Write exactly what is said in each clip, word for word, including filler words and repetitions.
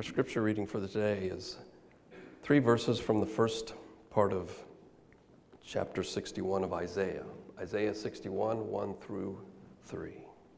scripture reading for the day is three verses from the first part of chapter sixty-one of Isaiah. Isaiah sixty-one, one through three.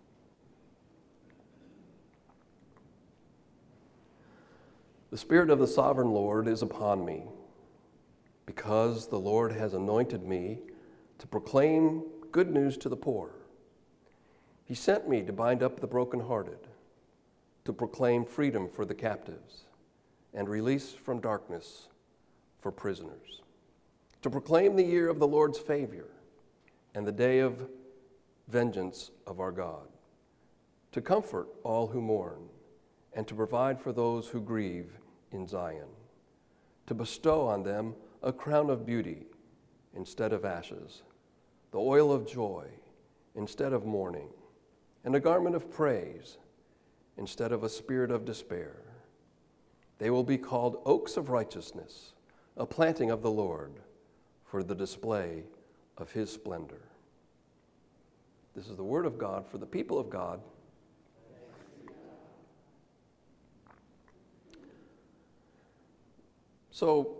The Spirit of the Sovereign Lord is upon me, because the Lord has anointed me to proclaim good news to the poor. He sent me to bind up the brokenhearted, to proclaim freedom for the captives, and release from darkness for prisoners, to proclaim the year of the Lord's favor and the day of vengeance of our God, to comfort all who mourn, and to provide for those who grieve in Zion, to bestow on them a crown of beauty instead of ashes, the oil of joy instead of mourning, and a garment of praise instead of a spirit of despair. They will be called oaks of righteousness, a planting of the Lord for the display of his splendor. This is the word of God for the people of God. So,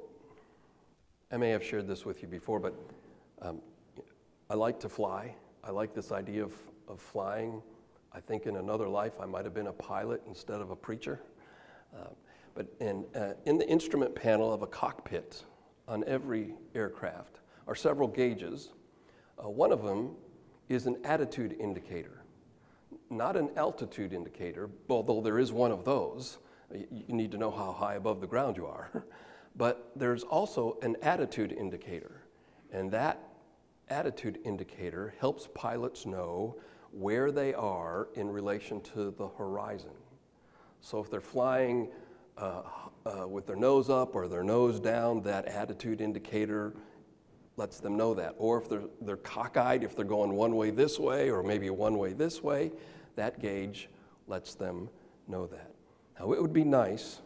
I may have shared this with you before, but um, I like to fly. I like this idea of, of flying. I think in another life I might have been a pilot instead of a preacher. Uh, but in, uh, in the instrument panel of a cockpit on every aircraft are several gauges. Uh, one of them is an attitude indicator, not an altitude indicator, although there is one of those. You, you need to know how high above the ground you are. But there's also an attitude indicator, and that attitude indicator helps pilots know where they are in relation to the horizon. So if they're flying uh, uh, with their nose up or their nose down, that attitude indicator lets them know that. Or if they're, they're cockeyed, if they're going one way this way or maybe one way this way, that gauge lets them know that. Now it would be nice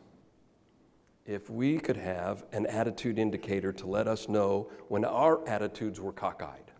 if we could have an attitude indicator to let us know when our attitudes were cockeyed.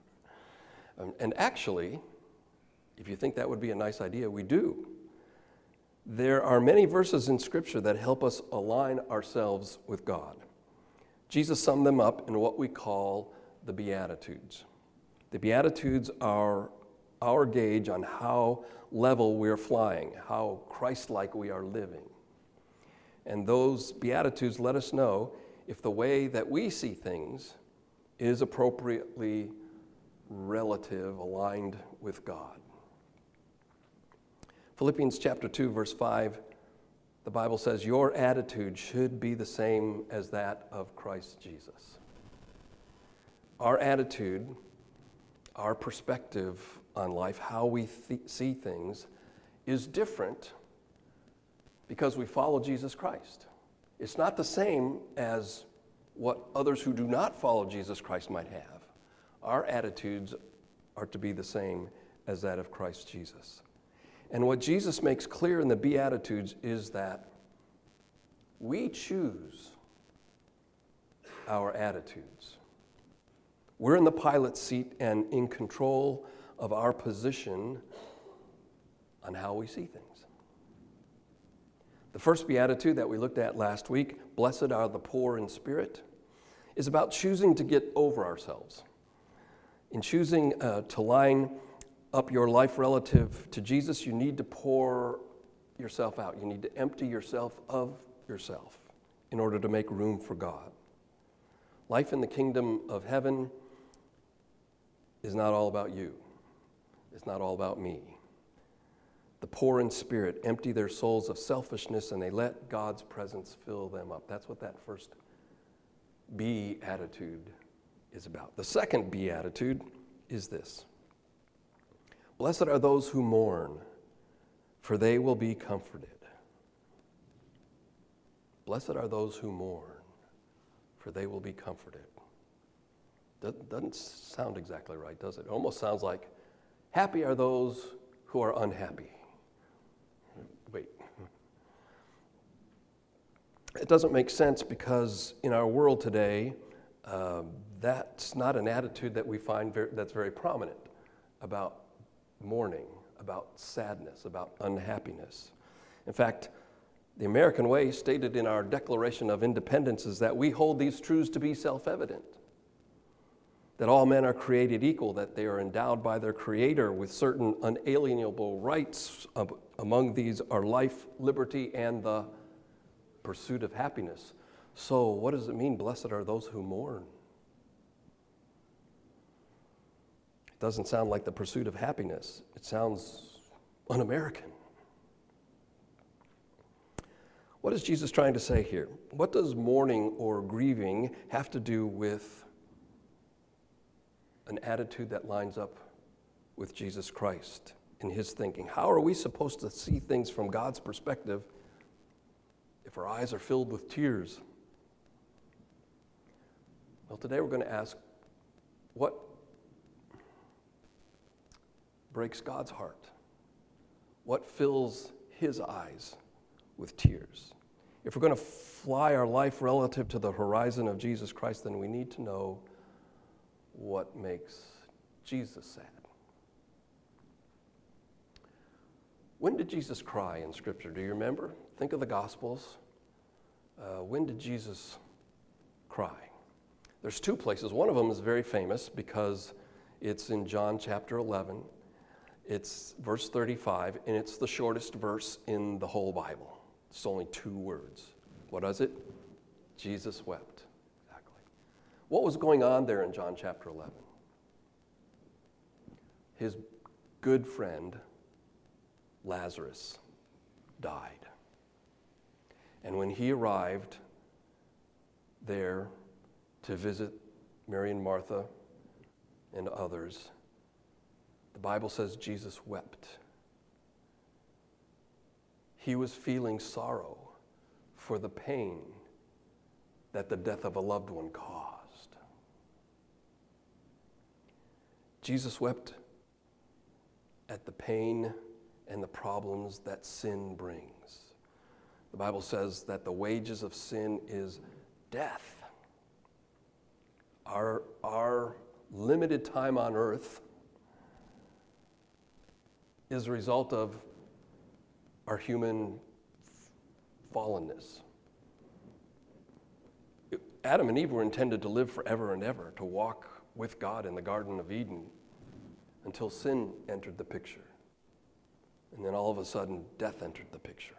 um, and actually, if you think that would be a nice idea, we do. There are many verses in Scripture that help us align ourselves with God. Jesus summed them up in what we call the Beatitudes. The Beatitudes are our gauge on how level we're flying, how Christ-like we are living. And those Beatitudes let us know if the way that we see things is appropriately relative, aligned with God. Philippians chapter two, verse five, the Bible says, your attitude should be the same as that of Christ Jesus. Our attitude, our perspective on life, how we th- see things, is different because we follow Jesus Christ. It's not the same as what others who do not follow Jesus Christ might have. Our attitudes are to be the same as that of Christ Jesus. And what Jesus makes clear in the Beatitudes is that we choose our attitudes. We're in the pilot's seat and in control of our position on how we see things. The first Beatitude that we looked at last week, blessed are the poor in spirit, is about choosing to get over ourselves. In choosing uh, to line up your life relative to Jesus, you need to pour yourself out. You need to empty yourself of yourself in order to make room for God. Life in the kingdom of heaven is not all about you. It's not all about me. The poor in spirit empty their souls of selfishness and they let God's presence fill them up. That's what that first Beatitude is about. The second Beatitude is this. Blessed are those who mourn, for they will be comforted. Blessed are those who mourn, for they will be comforted. That doesn't sound exactly right, does it? It almost sounds like, happy are those who are unhappy. Wait. It doesn't make sense because in our world today, uh, that's not an attitude that we find very, that's very prominent about mourning, about sadness, about unhappiness. In fact, The American way, stated in our Declaration of Independence, is that we hold these truths to be self-evident. That all men are created equal, that they are endowed by their Creator with certain unalienable rights. Among these are life, liberty, and the pursuit of happiness. So what does it mean, blessed are those who mourn? It doesn't sound like the pursuit of happiness. It sounds un-American. What is Jesus trying to say here? What does mourning or grieving have to do with an attitude that lines up with Jesus Christ in his thinking? How are we supposed to see things from God's perspective if our eyes are filled with tears? Well, today we're going to ask, what breaks God's heart? What fills his eyes with tears? If we're going to fly our life relative to the horizon of Jesus Christ, then we need to know what makes Jesus sad. When did Jesus cry in Scripture? Do you remember? Think of the Gospels. Uh, when did Jesus cry? There's two places. One of them is very famous because it's in John chapter eleven. It's verse thirty-five, and it's the shortest verse in the whole Bible. It's only two words. What is it? Jesus wept. Exactly. What was going on there in John chapter eleven? His good friend, Lazarus, died. And when he arrived there to visit Mary and Martha and others, the Bible says Jesus wept. He was feeling sorrow for the pain that the death of a loved one caused. Jesus wept at the pain and the problems that sin brings. The Bible says that the wages of sin is death. Our, our limited time on earth is a result of our human fallenness. Adam and Eve were intended to live forever and ever, to walk with God in the Garden of Eden until sin entered the picture. And then all of a sudden, death entered the picture.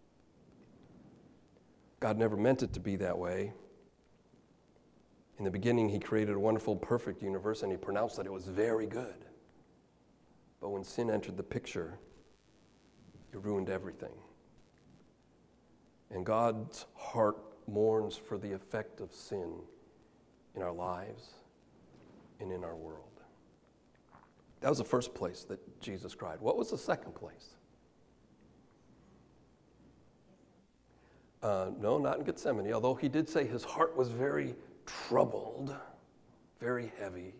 God never meant it to be that way. In the beginning, he created a wonderful, perfect universe, and he pronounced that it was very good. But when sin entered the picture, it ruined everything. And God's heart mourns for the effect of sin in our lives and in our world. That was the first place that Jesus cried. What was the second place? Uh, no, not in Gethsemane, although he did say his heart was very troubled, very heavy.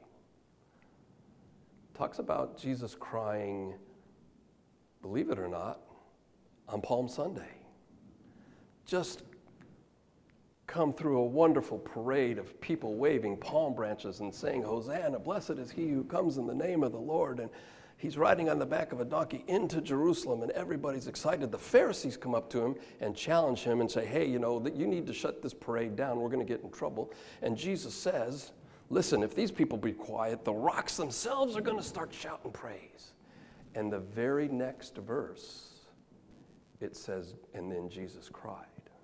Talks about Jesus crying, believe it or not, on Palm Sunday. Just come through a wonderful parade of people waving palm branches and saying, Hosanna, blessed is he who comes in the name of the Lord. And he's riding on the back of a donkey into Jerusalem, and everybody's excited. The Pharisees come up to him and challenge him and say, hey, you know, that you need to shut this parade down. We're going to get in trouble. And Jesus says, listen, if these people be quiet, the rocks themselves are going to start shouting praise. And the very next verse, it says, and then Jesus cried.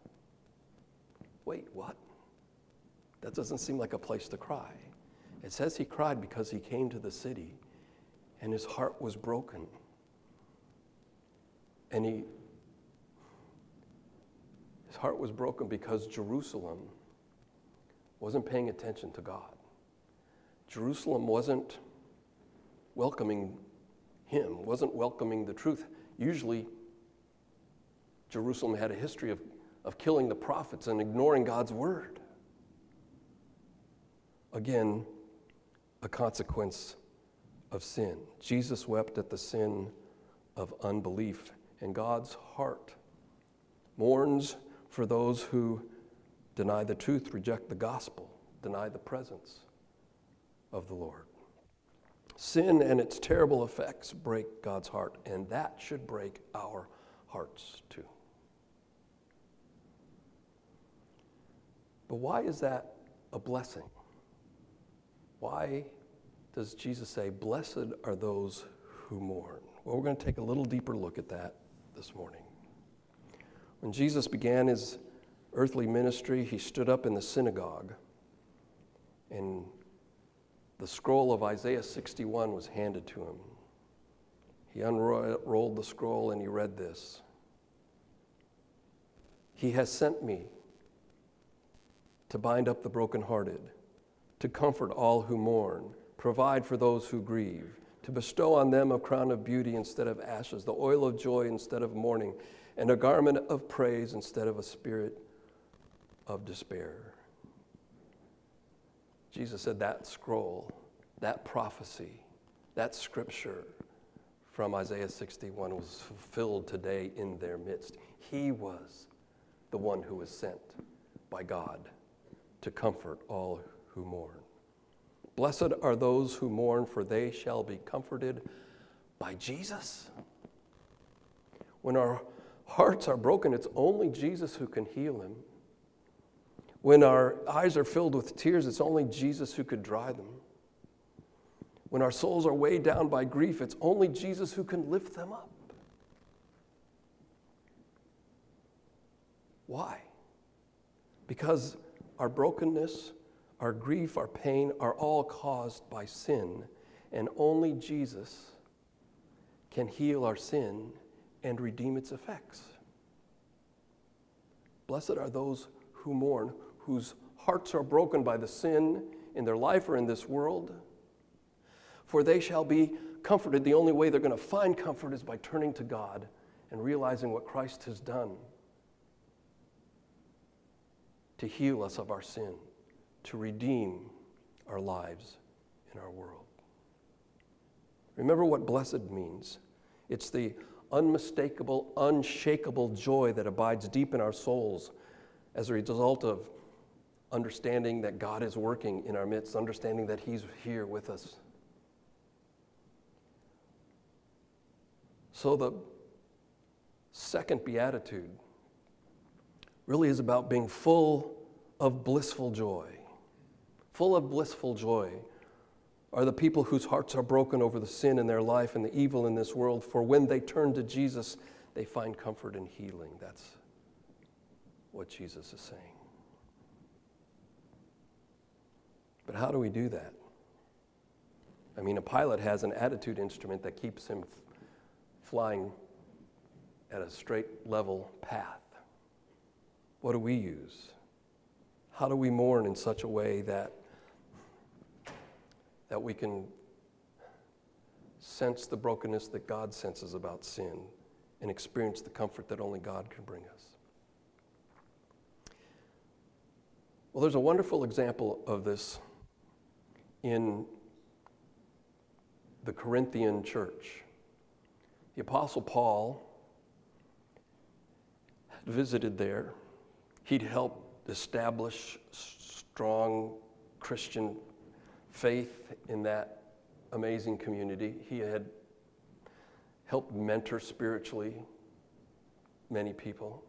Wait, what? That doesn't seem like a place to cry. It says he cried because he came to the city and his heart was broken. And he, his heart was broken because Jerusalem wasn't paying attention to God. Jerusalem wasn't welcoming him, wasn't welcoming the truth. Usually, Jerusalem had a history of, of killing the prophets and ignoring God's word. Again, a consequence of sin. Jesus wept at the sin of unbelief, and God's heart mourns for those who deny the truth, reject the gospel, deny the presence of the Lord. Sin and its terrible effects break God's heart, and that should break our hearts too. But why is that a blessing? Why does Jesus say, blessed are those who mourn? Well, we're going to take a little deeper look at that this morning. When Jesus began his earthly ministry, he stood up in the synagogue, and the scroll of Isaiah sixty-one was handed to him. He unrolled the scroll and he read this. He has sent me to bind up the brokenhearted, to comfort all who mourn, provide for those who grieve, to bestow on them a crown of beauty instead of ashes, the oil of joy instead of mourning, and a garment of praise instead of a spirit of despair. Jesus said that scroll, that prophecy, that scripture from Isaiah sixty-one was fulfilled today in their midst. He was the one who was sent by God to comfort all who mourn. Blessed are those who mourn, for they shall be comforted by Jesus. When our hearts are broken, it's only Jesus who can heal them. When our eyes are filled with tears, it's only Jesus who could dry them. When our souls are weighed down by grief, it's only Jesus who can lift them up. Why? Because our brokenness, our grief, our pain are all caused by sin, and only Jesus can heal our sin and redeem its effects. Blessed are those who mourn, whose hearts are broken by the sin in their life or in this world, for they shall be comforted. The only way they're going to find comfort is by turning to God and realizing what Christ has done to heal us of our sin, to redeem our lives in our world. Remember what blessed means. It's the unmistakable, unshakable joy that abides deep in our souls as a result of understanding that God is working in our midst, understanding that He's here with us. So the second beatitude really is about being full of blissful joy. Full of blissful joy are the people whose hearts are broken over the sin in their life and the evil in this world, for when they turn to Jesus, they find comfort and healing. That's what Jesus is saying. But how do we do that? I mean, a pilot has an attitude instrument that keeps him f- flying at a straight, level path. What do we use? How do we mourn in such a way that that we can sense the brokenness that God senses about sin and experience the comfort that only God can bring us? Well, there's a wonderful example of this in the Corinthian church. The Apostle Paul had visited there. He'd helped establish strong Christian faith in that amazing community. He had helped mentor spiritually many people.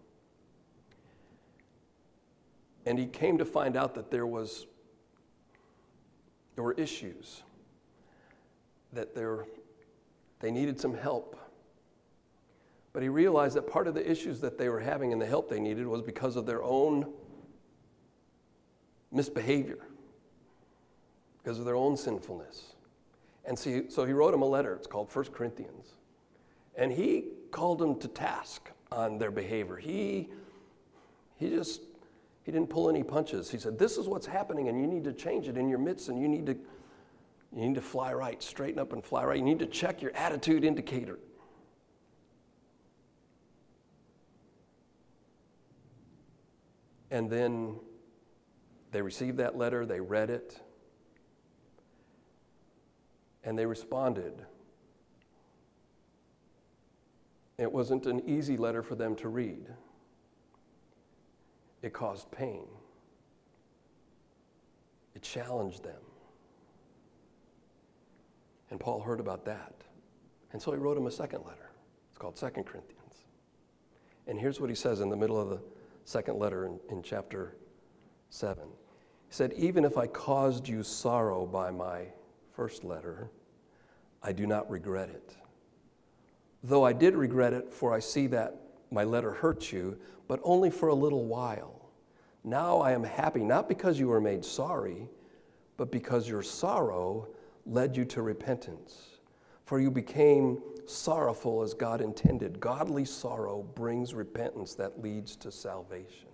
And he came to find out that there was there were issues, that there, they needed some help. But he realized that part of the issues that they were having and the help they needed was because of their own misbehavior, because of their own sinfulness. And so he, so he wrote them a letter. It's called First Corinthians. And he called them to task on their behavior. He, he just, he didn't pull any punches. He said, this is what's happening, and you need to change it in your midst, and you need to, you need to fly right, straighten up and fly right. You need to check your attitude indicator. And then they received that letter, they read it, and they responded. It wasn't an easy letter for them to read. It caused pain. It challenged them. And Paul heard about that. And so he wrote him a second letter. It's called Second Corinthians. And here's what he says in the middle of the second letter in, in chapter seven. He said, even if I caused you sorrow by my first letter, I do not regret it. Though I did regret it, for I see that my letter hurt you, but only for a little while. Now I am happy, not because you were made sorry, but because your sorrow led you to repentance. For you became sorrowful as God intended. Godly sorrow brings repentance that leads to salvation.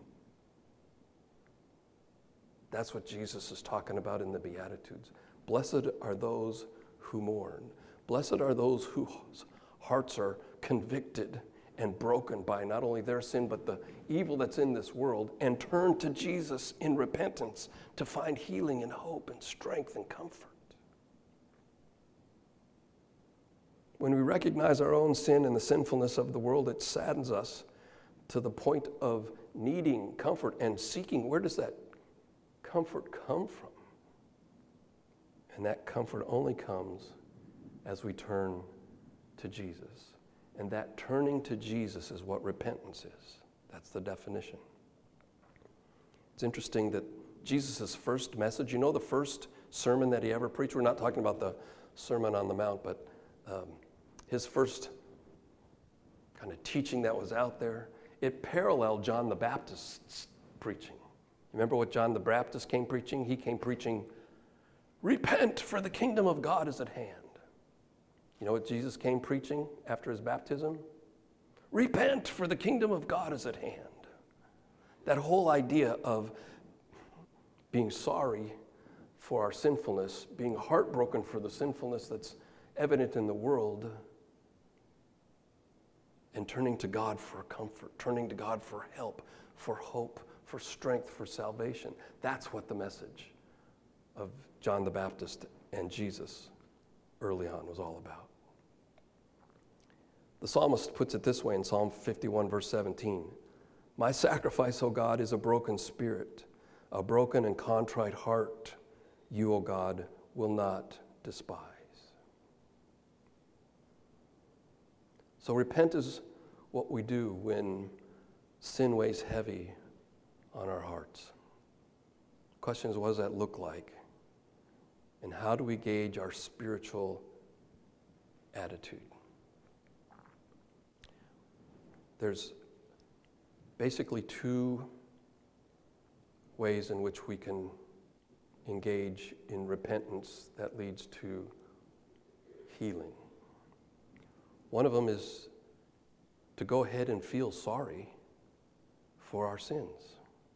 That's what Jesus is talking about in the Beatitudes. Blessed are those who mourn. Blessed are those whose hearts are convicted and broken by not only their sin, but the evil that's in this world, and turn to Jesus in repentance to find healing and hope and strength and comfort. When we recognize our own sin and the sinfulness of the world, it saddens us to the point of needing comfort and seeking, where does that comfort come from? And that comfort only comes as we turn to Jesus. And that turning to Jesus is what repentance is. That's the definition. It's interesting that Jesus' first message, you know the first sermon that he ever preached? We're not talking about the Sermon on the Mount, but um, his first kind of teaching that was out there, it paralleled John the Baptist's preaching. Remember what John the Baptist came preaching? He came preaching, repent, for the kingdom of God is at hand. You know what Jesus came preaching after his baptism? Repent, for the kingdom of God is at hand. That whole idea of being sorry for our sinfulness, being heartbroken for the sinfulness that's evident in the world, and turning to God for comfort, turning to God for help, for hope, for strength, for salvation. That's what the message of John the Baptist and Jesus early on was all about. The psalmist puts it this way in Psalm fifty-one, verse seventeen. My sacrifice, O God, is a broken spirit, a broken and contrite heart, you, O God, will not despise. So repent is what we do when sin weighs heavy on our hearts. The question is, what does that look like? And how do we gauge our spiritual attitude? There's basically two ways in which we can engage in repentance that leads to healing. One of them is to go ahead and feel sorry for our sins.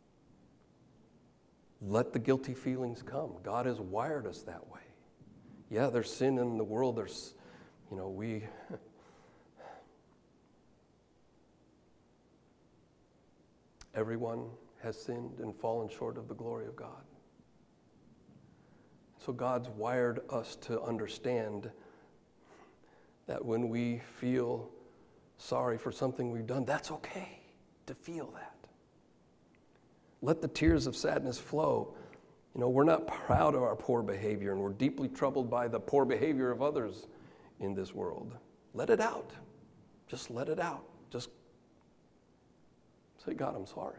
Let the guilty feelings come. God has wired us that way. Yeah, there's sin in the world. There's, you know, we... Everyone has sinned and fallen short of the glory of God. So God's wired us to understand that when we feel sorry for something we've done, that's okay to feel that. Let the tears of sadness flow. You know, we're not proud of our poor behavior, and we're deeply troubled by the poor behavior of others in this world. Let it out. Just let it out. Just say, God, I'm sorry.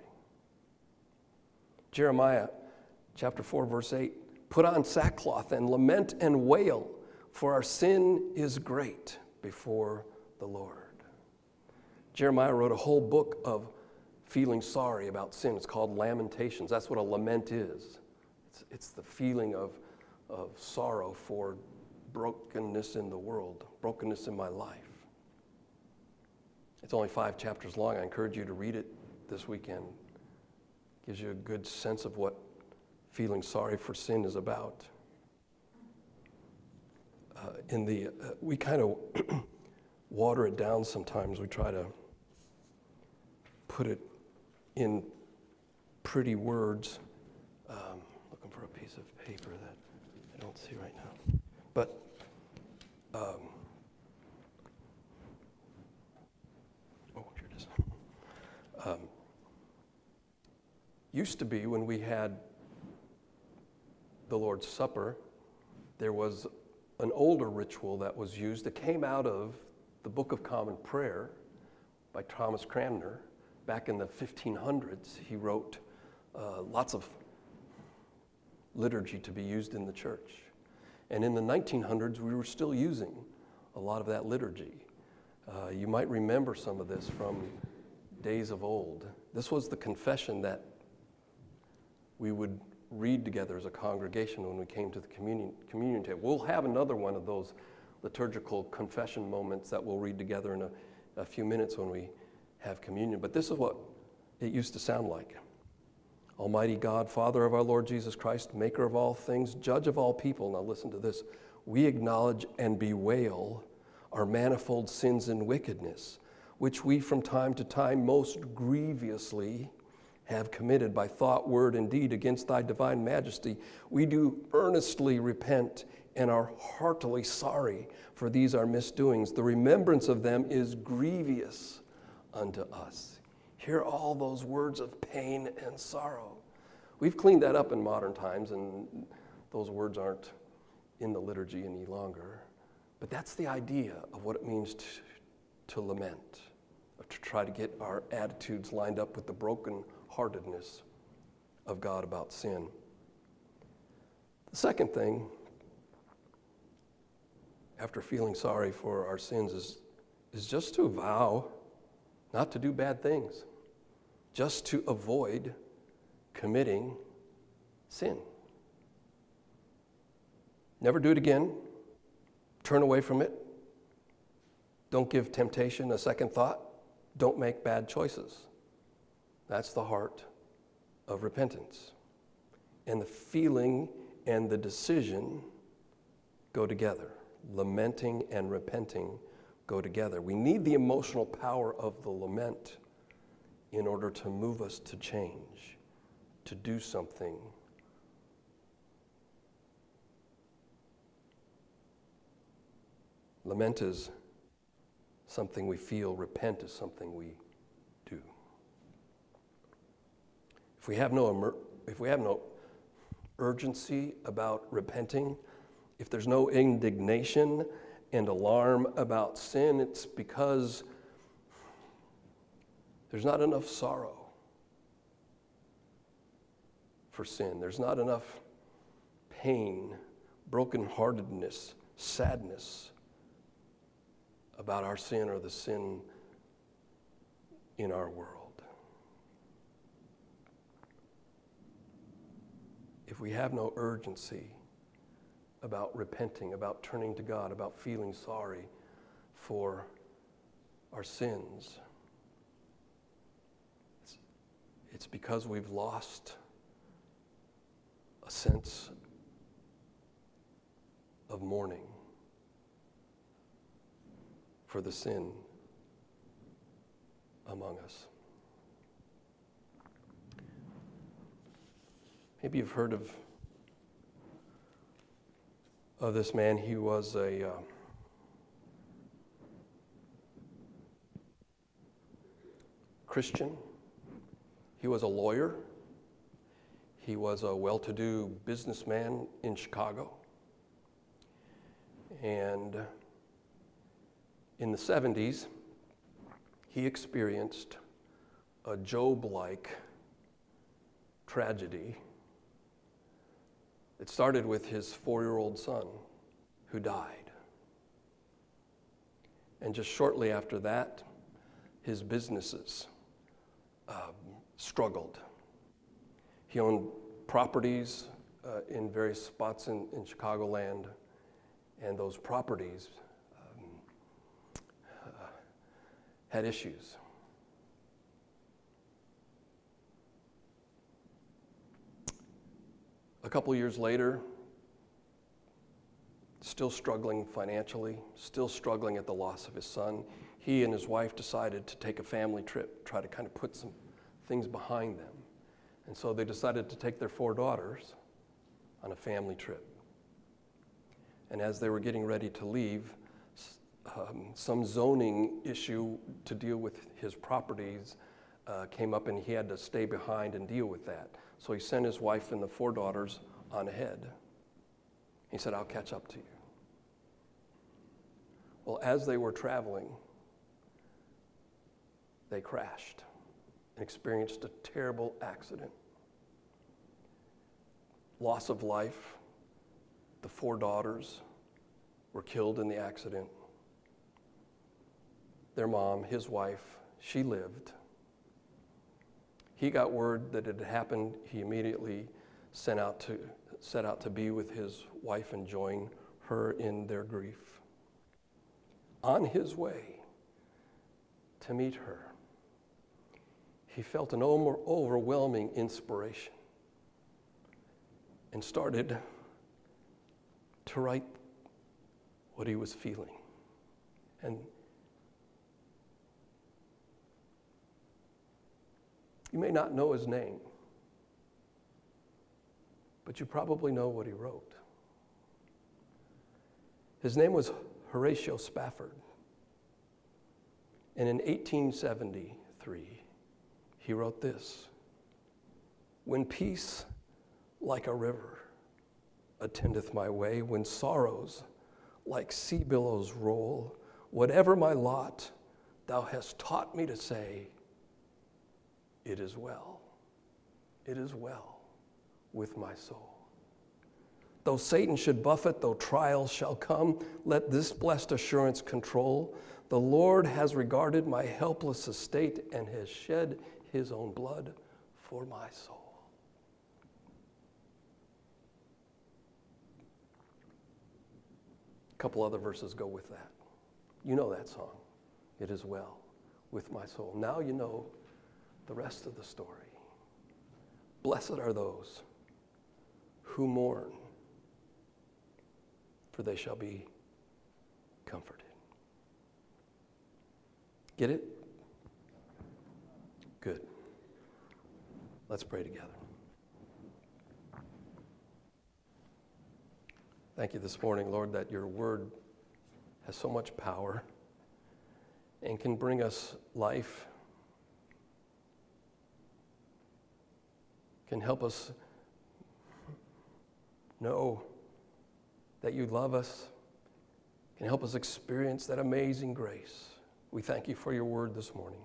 Jeremiah chapter four, verse eight, put on sackcloth and lament and wail, for our sin is great before the Lord. Jeremiah wrote a whole book of feeling sorry about sin. It's called Lamentations. That's what a lament is. It's, it's the feeling of, of sorrow for brokenness in the world, brokenness in my life. It's only five chapters long. I encourage you to read it this weekend. Gives you a good sense of what feeling sorry for sin is about. Uh, in the uh, we kind of water it down sometimes. We try to put it in pretty words. Um, looking for a piece of paper that I don't see right now. But um, oh, here it is. Um, used to be when we had the Lord's Supper, there was an older ritual that was used that came out of the Book of Common Prayer by Thomas Cranmer. Back in the fifteen hundreds, he wrote uh, lots of liturgy to be used in the church. And in the nineteen hundreds, we were still using a lot of that liturgy. Uh, you might remember some of this from days of old. This was the confession that we would read together as a congregation when we came to the communion, communion table. We'll have another one of those liturgical confession moments that we'll read together in a, a few minutes when we have communion. But this is what it used to sound like. Almighty God, Father of our Lord Jesus Christ, maker of all things, judge of all people. Now listen to this. We acknowledge and bewail our manifold sins and wickedness, which we from time to time most grievously have committed by thought, word, and deed against thy divine majesty. We do earnestly repent and are heartily sorry for these our misdoings. The remembrance of them is grievous unto us. Hear all those words of pain and sorrow. We've cleaned that up in modern times, and those words aren't in the liturgy any longer. But that's the idea of what it means to, to lament, or to try to get our attitudes lined up with the brokenheartedness of God about sin. The second thing, after feeling sorry for our sins, is, is just to vow not to do bad things, just to avoid committing sin. Never do it again. Turn away from it. Don't give temptation a second thought. Don't make bad choices. That's the heart of repentance. And the feeling and the decision go together. Lamenting and repenting go together. We need the emotional power of the lament in order to move us to change, to do something. Lament is something we feel. Repent is something we do. If we have no emer- if we have no urgency about repenting, if there's no indignation and alarm about sin, it's because there's not enough sorrow for sin. There's not enough pain, brokenheartedness, sadness about our sin or the sin in our world. If we have no urgency about repenting, about turning to God, about feeling sorry for our sins, it's, it's because we've lost a sense of mourning for the sin among us. Maybe you've heard of of this man. He was a uh, Christian. He was a lawyer. He was a well-to-do businessman in Chicago. And in the seventies, he experienced a Job-like tragedy. It started with his four-year-old son who died. And just shortly after that, his businesses um, struggled. He owned properties uh, in various spots in, in Chicagoland, and those properties um, uh, had issues. A couple years later, still struggling financially, still struggling at the loss of his son, he and his wife decided to take a family trip, try to kind of put some things behind them. And so they decided to take their four daughters on a family trip. And as they were getting ready to leave, um, some zoning issue to deal with his properties uh, came up, and he had to stay behind and deal with that. So he sent his wife and the four daughters on ahead. He said, "I'll catch up to you." Well, as they were traveling, they crashed and experienced a terrible accident. loss of life. The four daughters were killed in the accident. Their mom, his wife, she lived. He got word that it had happened. He immediately sent out to, set out to be with his wife and join her in their grief. On his way to meet her, he felt an over- overwhelming inspiration and started to write what he was feeling. And you may not know his name, but you probably know what he wrote. His name was Horatio Spafford. And in eighteen seventy-three, he wrote this: "When peace like a river attendeth my way, when sorrows like sea billows roll, whatever my lot, thou hast taught me to say, it is well, it is well with my soul. Though Satan should buffet, though trials shall come, let this blessed assurance control. The Lord has regarded my helpless estate and has shed his own blood for my soul." A couple other verses go with that. You know that song, "It is well with my soul." Now you know the rest of the story. Blessed are those who mourn, for they shall be comforted. Get it? Good. Let's pray together. Thank you this morning, Lord, that your word has so much power and can bring us life, can help us know that you love us, can help us experience that amazing grace. We thank you for your word this morning.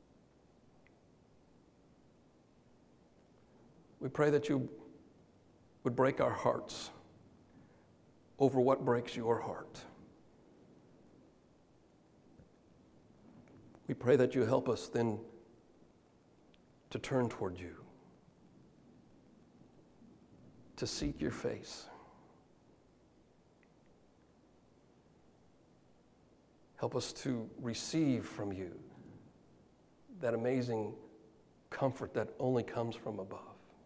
We pray that you would break our hearts over what breaks your heart. We pray that you help us then to turn toward you, to seek your face. Help us to receive from you that amazing comfort that only comes from above.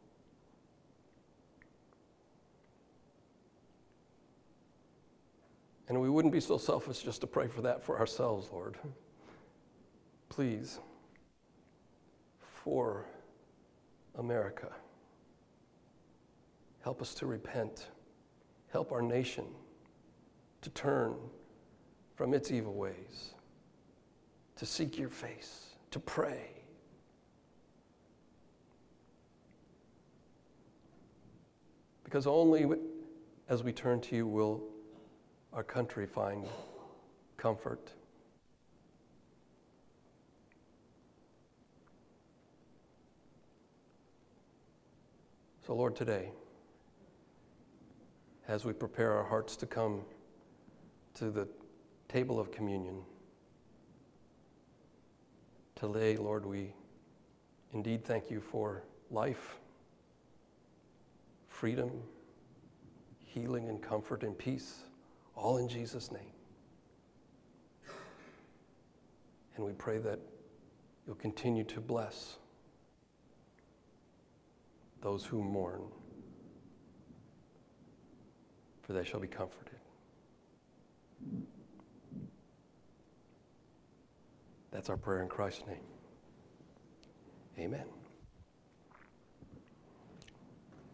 And we wouldn't be so selfish just to pray for that for ourselves, Lord. Please, for America, help us to repent. Help our nation to turn from its evil ways, to seek your face, to pray. Because only as we turn to you will our country find comfort. So, Lord, today, as we prepare our hearts to come to the table of communion, today, Lord, we indeed thank you for life, freedom, healing and comfort and peace, all in Jesus' name. And we pray that you'll continue to bless those who mourn, for they shall be comforted. That's our prayer in Christ's name. Amen.